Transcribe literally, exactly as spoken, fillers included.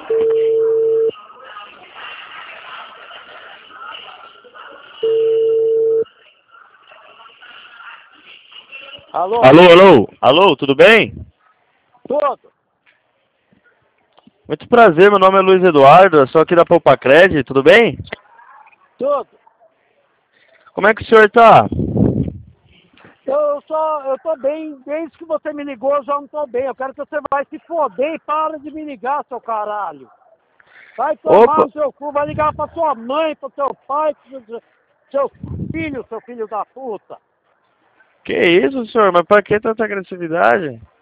Alô? Alô, alô, alô, tudo bem? Tudo? Muito prazer, meu nome é Luiz Eduardo, eu sou aqui da Poupacred, tudo bem? Tudo. Como é que o senhor tá? Eu só, eu tô bem, desde que você me ligou eu já não tô bem. Eu quero que você vai se foder e para de me ligar, seu caralho. Vai tomar Opa, no seu cu, vai ligar pra sua mãe, pro seu pai, pro seu filho, seu filho da puta. que isso, senhor? Mas pra que tanta agressividade?